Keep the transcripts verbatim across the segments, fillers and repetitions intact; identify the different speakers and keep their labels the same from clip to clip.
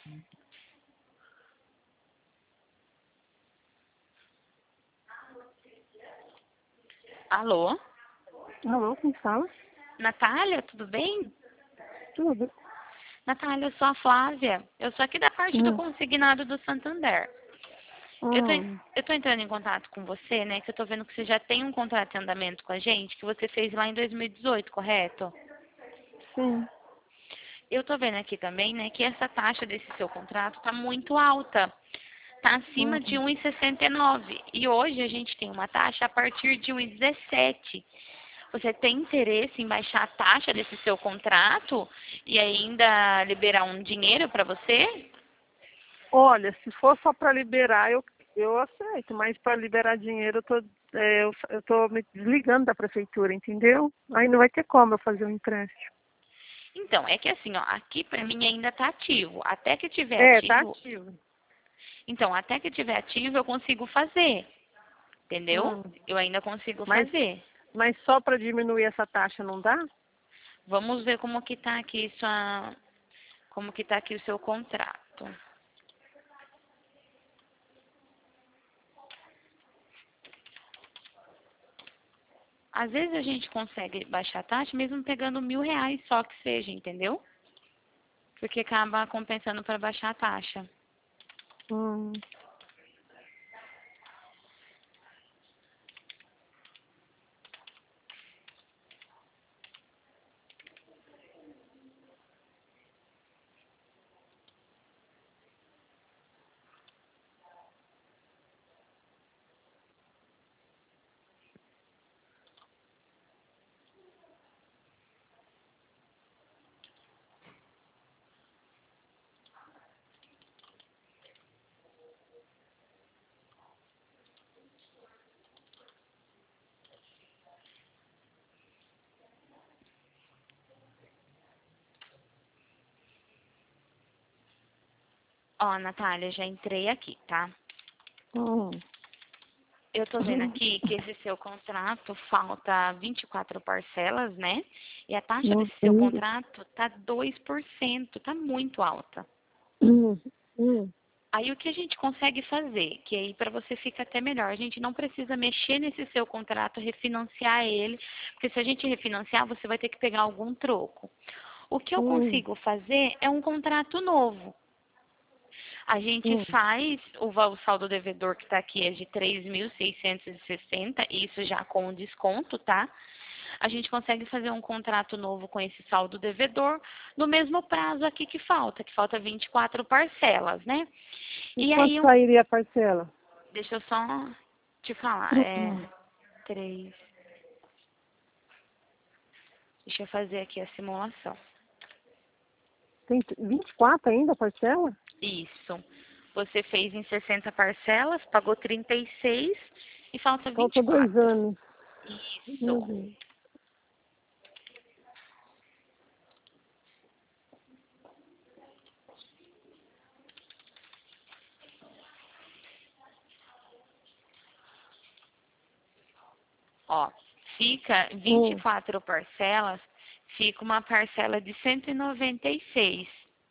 Speaker 1: Alô?
Speaker 2: Alô, quem fala?
Speaker 1: Natália, tudo bem?
Speaker 2: Tudo.
Speaker 1: Natália, eu sou a Flávia. Eu sou aqui da parte do
Speaker 2: Hum.
Speaker 1: consignado do Santander. Eu tô,
Speaker 2: Hum.
Speaker 1: eu tô entrando em contato com você, né? Que eu tô vendo que você já tem um contrato em andamento com a gente, que você fez lá em dois mil e dezoito, correto?
Speaker 2: Sim.
Speaker 1: Eu tô vendo aqui também, né, que essa taxa desse seu contrato tá muito alta. Tá acima de
Speaker 2: Hum.
Speaker 1: um e sessenta e nove. E hoje a gente tem uma taxa a partir de um e dezessete. Você tem interesse em baixar a taxa desse seu contrato e ainda liberar um dinheiro para você?
Speaker 2: Olha, se for só para liberar, eu, eu aceito, mas para liberar dinheiro, eu tô, é, eu, eu tô me desligando da prefeitura, entendeu? Aí não vai ter como eu fazer um empréstimo.
Speaker 1: Então, é que assim, ó, aqui para mim ainda tá ativo. Até que tiver
Speaker 2: É, tá
Speaker 1: ativo,
Speaker 2: ativo.
Speaker 1: então, até que tiver ativo eu consigo fazer, entendeu?
Speaker 2: Hum.
Speaker 1: Eu ainda consigo
Speaker 2: Mas,
Speaker 1: fazer.
Speaker 2: mas só para diminuir essa taxa não dá?
Speaker 1: Vamos ver como que tá aqui sua, como que tá aqui o seu contrato. Às vezes a gente consegue baixar a taxa mesmo pegando mil reais só que seja, entendeu? Porque acaba compensando para baixar a taxa.
Speaker 2: Hum.
Speaker 1: Ó, Natália, já entrei aqui, tá?
Speaker 2: Hum.
Speaker 1: Eu tô vendo aqui que esse seu contrato falta vinte e quatro parcelas, né? E a taxa
Speaker 2: Não
Speaker 1: desse seu
Speaker 2: sei.
Speaker 1: contrato tá dois por cento, tá muito alta.
Speaker 2: Hum. Hum.
Speaker 1: Aí o que a gente consegue fazer, que aí para você fica até melhor, a gente não precisa mexer nesse seu contrato, refinanciar ele, porque se a gente refinanciar, você vai ter que pegar algum troco. O que eu
Speaker 2: Hum.
Speaker 1: consigo fazer é um contrato novo. A gente
Speaker 2: Hum.
Speaker 1: faz, o, val- o saldo devedor que está aqui é de três mil seiscentos e sessenta, isso já com desconto, tá? A gente consegue fazer um contrato novo com esse saldo devedor no mesmo prazo aqui que falta, que falta vinte e quatro parcelas, né?
Speaker 2: E
Speaker 1: E
Speaker 2: quanto
Speaker 1: aí, eu-
Speaker 2: sairia a parcela?
Speaker 1: deixa eu só te falar, é
Speaker 2: Hum.
Speaker 1: três, deixa eu fazer aqui a simulação.
Speaker 2: Tem vinte e quatro ainda a parcela?
Speaker 1: Isso. Você fez em sessenta parcelas, pagou trinta e seis e falta vinte e
Speaker 2: Falta dois
Speaker 1: quatro.
Speaker 2: anos. Meu
Speaker 1: Isso.
Speaker 2: Deus.
Speaker 1: Ó, fica vinte e
Speaker 2: Hum.
Speaker 1: quatro parcelas, fica uma parcela de cento e noventa e seis.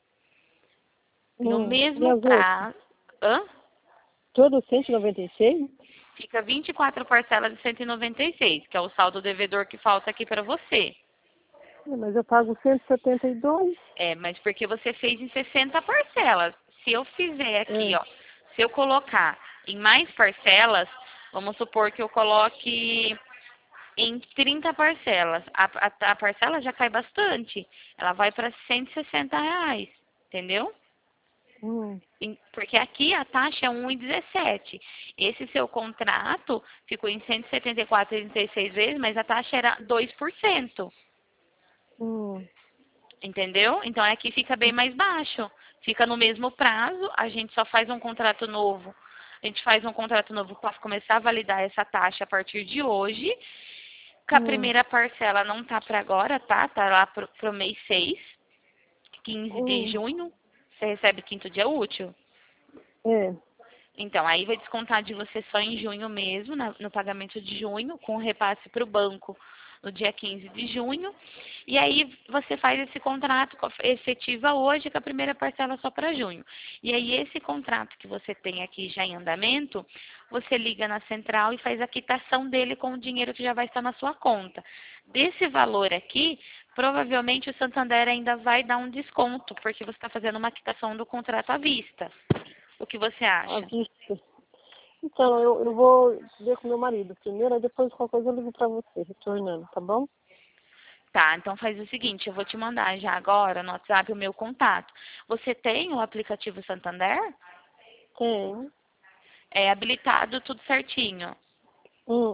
Speaker 1: No
Speaker 2: Hum. E
Speaker 1: mesmo
Speaker 2: as outras?
Speaker 1: prazo, hã?
Speaker 2: Todos cento e noventa e seis?
Speaker 1: Fica vinte e quatro parcelas de cento e noventa e seis, que é o saldo devedor que falta aqui para você.
Speaker 2: É, mas eu pago cento e setenta e dois.
Speaker 1: É, mas porque você fez em sessenta parcelas. Se eu fizer aqui,
Speaker 2: É.
Speaker 1: ó, se eu colocar em mais parcelas, vamos supor que eu coloque em trinta parcelas. A, a, a parcela já cai bastante. Ela vai para cento e sessenta reais, entendeu?
Speaker 2: Hum.
Speaker 1: Em- Porque aqui a taxa é um e dezessete. Esse seu contrato ficou em cento e setenta e quatro vírgula trinta e seis vezes, mas a taxa era dois por cento.
Speaker 2: Hum.
Speaker 1: Entendeu? Então aqui fica bem mais baixo. Fica no mesmo prazo, a gente só faz um contrato novo. A gente faz um contrato novo para começar a validar essa taxa a partir de hoje. Que a
Speaker 2: Hum.
Speaker 1: primeira parcela não tá para agora, tá? Tá lá pro, pro mês seis, quinze de
Speaker 2: Hum.
Speaker 1: junho. Você recebe quinto dia útil.
Speaker 2: É.
Speaker 1: Então, aí vai descontar de você só em junho mesmo, na- no pagamento de junho, com repasse para o banco no dia quinze de junho. E aí você faz esse contrato, efetiva hoje, com a primeira parcela só para junho. E aí esse contrato que você tem aqui já em andamento, você liga na central e faz a quitação dele com o dinheiro que já vai estar na sua conta. Desse valor aqui, provavelmente o Santander ainda vai dar um desconto, porque você está fazendo uma quitação do contrato à vista. O que você
Speaker 2: À
Speaker 1: acha?
Speaker 2: vista. Então, eu, eu vou ver com meu marido primeiro, aí depois qualquer coisa eu ligo pra você, retornando, tá bom?
Speaker 1: Tá, então faz o seguinte, eu vou te mandar já agora no WhatsApp o meu contato. Você tem o aplicativo Santander?
Speaker 2: Tem.
Speaker 1: É habilitado tudo certinho.
Speaker 2: Hum,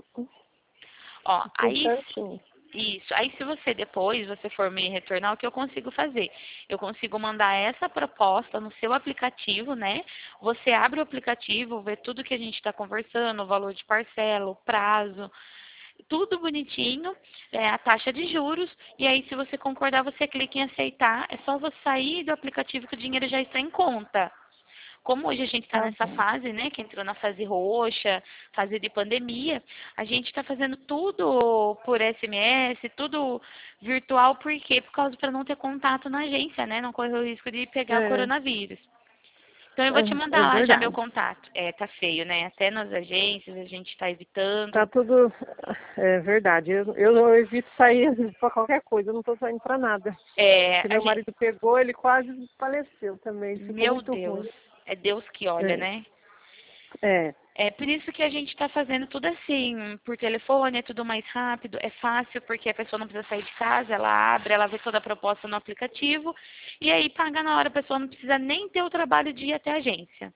Speaker 1: Ó,
Speaker 2: tudo
Speaker 1: aí
Speaker 2: certinho.
Speaker 1: isso. Aí se você depois, você for me retornar, o que eu consigo fazer? Eu consigo mandar essa proposta no seu aplicativo, né? Você abre o aplicativo, vê tudo que a gente está conversando, o valor de parcela, o prazo, tudo bonitinho, é, a taxa de juros, e aí se você concordar, você clica em aceitar, é só você sair do aplicativo que o dinheiro já está em conta. Como hoje a gente está
Speaker 2: Tá
Speaker 1: nessa
Speaker 2: bom.
Speaker 1: fase, né, que entrou na fase roxa, fase de pandemia, a gente está fazendo tudo por S M S, tudo virtual, por quê? Por causa para não ter contato na agência, né, não correr o risco de pegar o
Speaker 2: É,
Speaker 1: coronavírus. Então eu vou te
Speaker 2: é, é
Speaker 1: mandar lá já meu
Speaker 2: verdade.
Speaker 1: contato. É, tá feio, né? Até nas agências a gente está
Speaker 2: Tá
Speaker 1: evitando.
Speaker 2: tudo. É verdade. Eu, eu, eu evito sair pra qualquer coisa, eu não tô saindo pra nada.
Speaker 1: É,
Speaker 2: Porque
Speaker 1: a
Speaker 2: meu
Speaker 1: gente,
Speaker 2: marido pegou, ele quase faleceu também. Ficou
Speaker 1: meu
Speaker 2: muito
Speaker 1: Deus,
Speaker 2: ruim.
Speaker 1: é Deus que olha,
Speaker 2: É.
Speaker 1: né?
Speaker 2: É.
Speaker 1: É por isso que a gente está fazendo tudo assim, por telefone, é tudo mais rápido, é fácil, porque a pessoa não precisa sair de casa, ela abre, ela vê toda a proposta no aplicativo, e aí paga na hora, a pessoa não precisa nem ter o trabalho de ir até a agência.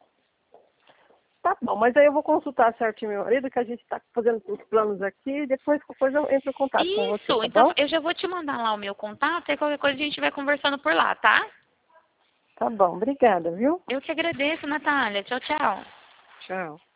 Speaker 2: Tá bom, mas aí eu vou consultar certinho meu marido, que a gente tá fazendo os planos aqui, e depois qualquer coisa eu entro em contato com você,
Speaker 1: Isso,
Speaker 2: tá
Speaker 1: então
Speaker 2: bom?
Speaker 1: eu já vou te mandar lá o meu contato, e qualquer coisa a gente vai conversando por lá, tá?
Speaker 2: Tá bom, obrigada, viu?
Speaker 1: Eu que agradeço, Natália. Tchau, tchau.
Speaker 2: Tchau.